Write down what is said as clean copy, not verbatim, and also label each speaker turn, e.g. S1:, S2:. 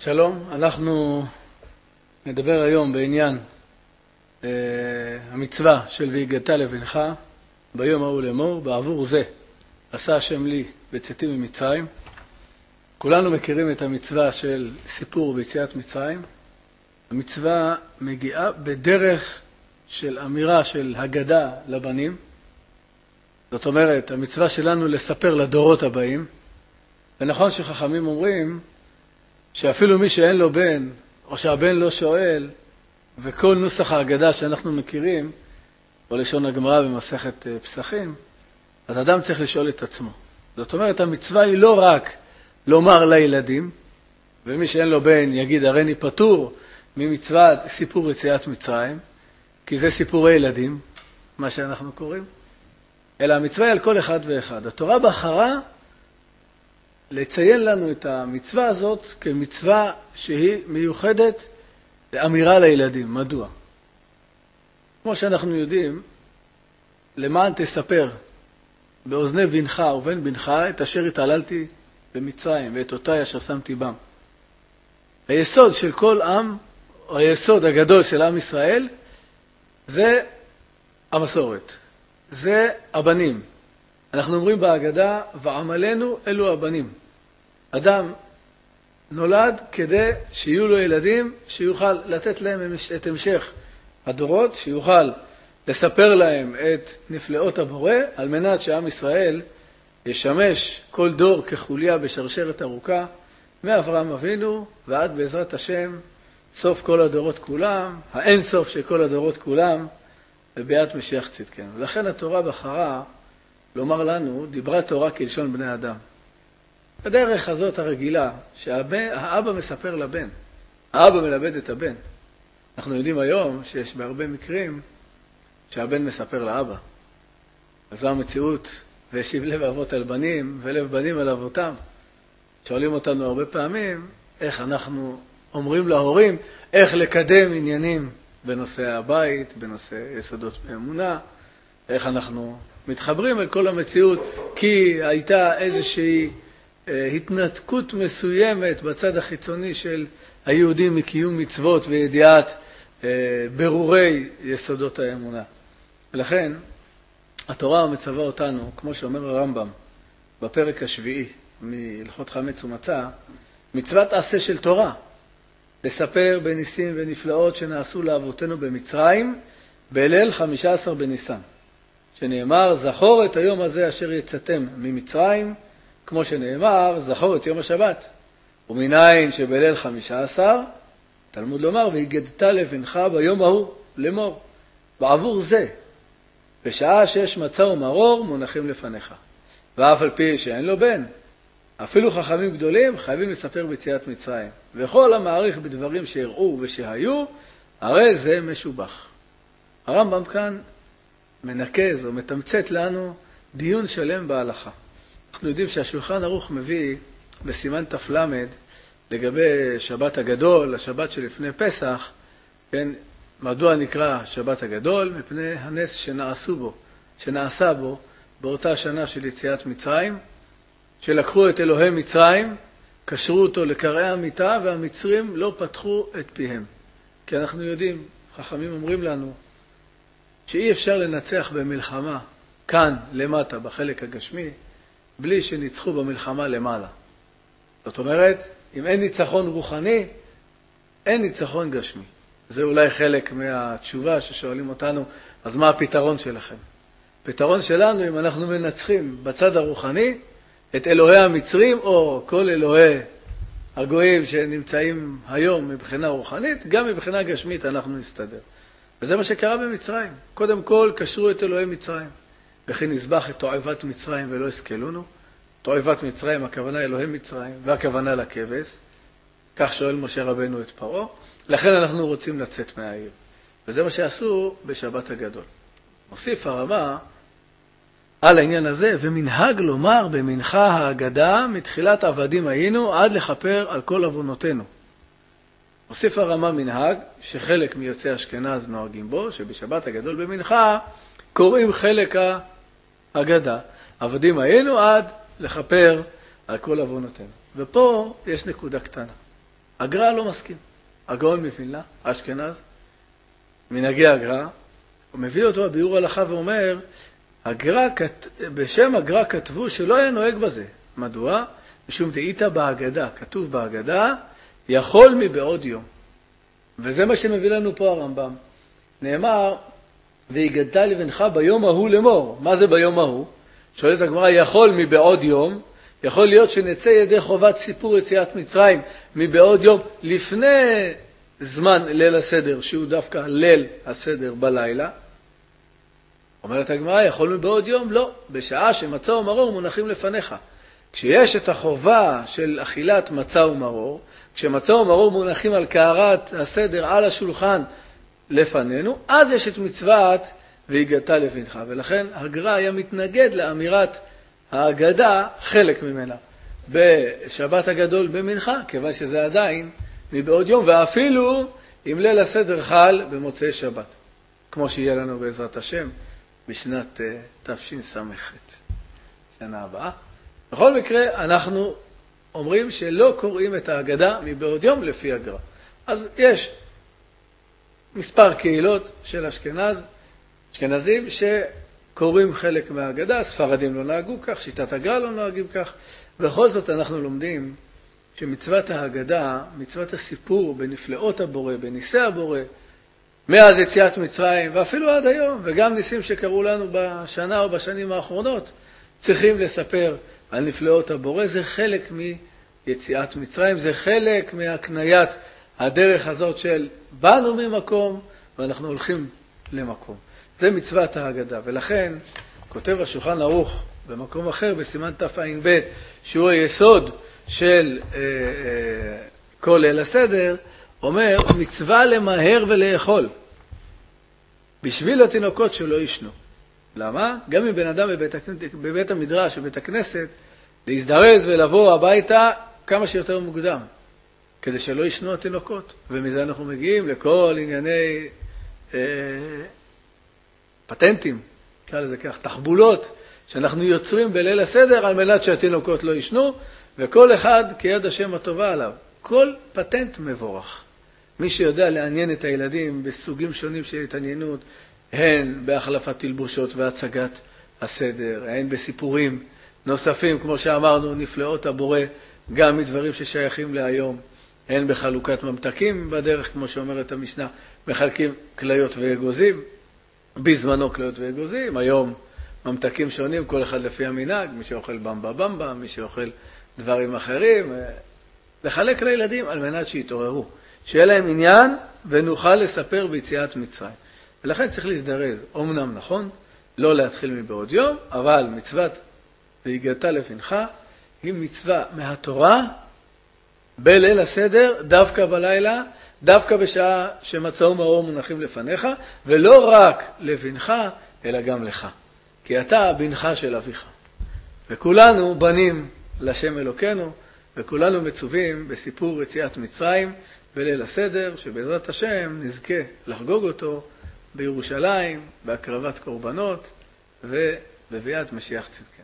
S1: שלום, אנחנו נדבר היום בעניין המצווה של והגדת לבנך ביום ההוא לאמור, בעבור זה עשה השם לי בצאתי ממצרים. כולנו מכירים את המצווה של סיפור ביציאת מצרים. המצווה מגיעה בדרך של אמירה של הגדה לבנים. זאת אומרת, המצווה שלנו לספר לדורות הבאים. ונכון שחכמים אומרים שאפילו מי שאין לו בן, או שהבן לא שואל, וכל נוסח ההגדה שאנחנו מכירים, או לשון הגמרא במסכת פסחים, אז אדם צריך לשאול את עצמו. זאת אומרת, המצווה היא לא רק לומר לילדים, ומי שאין לו בן יגיד, הריני פטור ממצוות סיפור יציאת מצרים, כי זה סיפורי ילדים, מה שאנחנו קוראים, אלא המצווה היא על כל אחד ואחד. התורה בחרה לציין לנו את המצווה הזאת כמצווה שהיא מיוחדת לאמירה לילדים. מדוע? כמו שאנחנו יודעים, למען תספר באוזני בנך ובן בנך את אשר התעללתי במצרים ואת אותי אשר שמתי בם. היסוד של כל עם, או היסוד הגדול של עם ישראל, זה המסורת. זה הבנים. אנחנו אומרים בהגדה, ועמלנו אלו הבנים. אדם נולד כדי שיהיו לו ילדים, שיוכל לתת להם את המשך הדורות, שיוכל לספר להם את נפלאות הבורא, על מנת שעם ישראל ישמש כל דור כחוליה בשרשרת ארוכה, מאברהם אבינו ועד בעזרת השם, סוף כל הדורות כולם, האין סוף של כל הדורות כולם, וביאת משיח צדקנו. ולכן התורה בחרה לומר לנו, דיברה תורה כלשון בני אדם. בדרך הזאת הרגילה, שהאבא מספר לבן, האבא מלמד את הבן. אנחנו יודעים היום שיש בהרבה מקרים שהבן מספר לאבא. אז זו המציאות, והשיב לב אבות על בנים, ולב בנים על אבותם. שואלים אותנו הרבה פעמים, איך אנחנו אומרים להורים, איך לקדם עניינים בנושא הבית, בנושא יסודות באמונה, איך אנחנו מתחברים אל כל המציאות, כי הייתה איזושהי התנתקות מסוימת בצד החיצוני של היהודים מקיום מצוות וידיעת ברורי יסודות האמונה. ולכן התורה מצווה אותנו, כמו שאומר הרמב"ם בפרק השביעי מהלכות חמץ ומצה, מצוות עשה של תורה, לספר בניסים ונפלאות שנעשו לאבותינו במצרים בליל 15 בניסן, שנאמר זכור את היום הזה אשר יצאתם ממצרים, כמו שנאמר זכור את יום השבת. ומניין שבליל 15 תלמוד לומר והגדת לבנך ביום ההוא לאמור, בעבור זה בשעה שיש מצה ומרור מונחים לפניך. ואף על פי שאין לו בן, אפילו חכמים גדולים חייבים לספר ביציאת מצרים, וכל המעריך בדברים שהראו ושהיו, הרי זה משובח. הרמב"ם כאן מנקז או מתמצת לנו דיון שלם בהלכה. אנחנו יודעים שהשולחן ערוך מביא בסימן תפלמד לגבי שבת הגדול, השבת שלפני פסח, כן, מדוע נקרא שבת הגדול? מפני הנס שנעשה בו באותה שנה של יציאת מצרים, שלקחו את אלוהי מצרים, קשרו אותו לקרעי המיטה, והמצרים לא פתחו את פיהם. כי אנחנו יודעים, חכמים אומרים לנו, שאי אפשר לנצח במלחמה כאן למטה בחלק הגשמי, בלי שניצחו במלחמה למעלה. זאת אומרת, אם אין ניצחון רוחני, אין ניצחון גשמי. זה אולי חלק מהתשובה ששואלים אותנו, אז מה הפתרון שלכם? הפתרון שלנו, אם אנחנו מנצחים בצד הרוחני, את אלוהי המצרים, או כל אלוהי הגויים שנמצאים היום מבחינה רוחנית, גם מבחינה גשמית אנחנו נסתדר. וזה מה שקרה במצרים. קודם כל, קשרו את אלוהי מצרים. וכי נזבח את תועבת מצרים ולא הסכלונו. תועבת מצרים, הכוונה אלוהי מצרים, והכוונה לכבש. כך שואל משה רבנו את פרעה. לכן אנחנו רוצים לצאת מהעיר. וזה מה שעשו בשבת הגדול. מוסיף הרמה על העניין הזה, ומנהג לומר במנחה ההגדה, מתחילת עבדים היינו, עד לכפר על כל עוונותינו. מוסיף הרמה מנהג, שחלק מיוצאי אשכנז נוהגים בו, שבשבת הגדול במנחה, קוראים חלק ההגדה. עבדים היינו עד לכפר על כל עוונותינו. ופה יש נקודה קטנה. הגר"א לא מסכים. הגאון מווילנה, אשכנז, מנהגי הגר"א, הוא מביא אותו בביאור הלכה ואומר, בשם הגר"א כתבו שלא היה נוהג בזה. מדוע? משום דאיתא בהגדה, כתוב בהגדה, יכול מבעוד יום. וזה מה שמביא לנו פה הרמב"ם. נאמר, והגדת לבנך ביום ההוא לאמור. מה זה ביום ההוא? שואלת הגמרא, יכול מבעוד יום, יכול להיות שנצא ידי חובת סיפור יציאת מצרים מבעוד יום לפני זמן ליל הסדר, שהוא דווקא ליל הסדר בלילה. אומרת הגמרא, יכול מבעוד יום? לא. בשעה שמצה ומרור מונחים לפניך. כשיש את החובה של אכילת מצה ומרור, כשמצה ומרור מונחים על קערת הסדר על השולחן לפנינו, אז יש את מצוות והגדת לבנך. ולכן הגר"א היה מתנגד לאמירת ההגדה, חלק ממנה, בשבת הגדול במנחה, כיוון שזה עדיין מבעוד יום, ואפילו אם ליל הסדר חל במוצאי שבת, כמו שיהיה לנו בעזרת השם בשנת תשס"ח, שנה הבאה. בכל מקרה, אנחנו אומרים שלא קוראים את ההגדה מבעוד יום לפי הגר"א. אז יש מספר קהילות של אשכנזים שקוראים חלק מההגדה, ספרדים לא נהגו כך, שיטת הגר"א לא נוהגים כך. בכל זאת אנחנו לומדים שמצוות ההגדה, מצוות הסיפור בנפלאות הבורא, בניסי הבורא, מאז יציאת מצרים ואפילו עד היום, וגם ניסים שקראו לנו בשנה או בשנים האחרונות, צריכים לספר על נפלאות הבורא. זה חלק מיציאת מצרים, זה חלק מהקניית הדרך הזאת של באנו ממקום ואנחנו הולכים למקום. זה מצוות ההגדה, ולכן כותב השולחן ערוך במקום אחר בסימן תע"ב, שהוא היסוד של כל ליל הסדר, אומר מצווה למהר ולאכול בשביל התינוקות שלא ישנו. למה? גם אם בן אדם בבית המדרש, בבית הכנסת, להזדרז ולבוא הביתה כמה שיותר מוקדם, כדי שלא ישנו התינוקות. ומזה אנחנו מגיעים לכל ענייני פטנטים, נקרא לזה כך, תחבולות, שאנחנו יוצרים בליל הסדר על מנת שהתינוקות לא ישנו, וכל אחד כיד השם הטובה עליו. כל פטנט מבורך. מי שיודע לעניין את הילדים בסוגים שונים של התעניינות, הן בהחלפת תלבושות והצגת הסדר, הן בסיפורים נוספים, כמו שאמרנו, נפלאות הבורא, גם מדברים ששייכים להיום, הן בחלוקת ממתקים בדרך, כמו שאומרת המשנה, מחלקים כליות ואגוזים, בזמנו כליות ואגוזים, היום ממתקים שונים, כל אחד לפי המנהג, מי שאוכל במבה במבה, מי שאוכל דברים אחרים, לחלק לילדים על מנת שיתעוררו, שיהיה להם עניין ונוכל לספר ביציאת מצרים. ולכן צריך להזדרז, אומנם נכון, לא להתחיל מבעוד יום, אבל מצוות והגדת לבנך היא מצווה מהתורה בליל הסדר, דווקא בלילה, דווקא בשעה שמצה ומרור מונחים לפניך, ולא רק לבנך, אלא גם לך. כי אתה בנך של אביך. וכולנו בנים לשם אלוקינו, וכולנו מצווים בסיפור יציאת מצרים בליל הסדר, שבעזרת השם נזכה לחגוג אותו בירושלים, בהקרבת קורבנות ובביאת משיח צדקנו.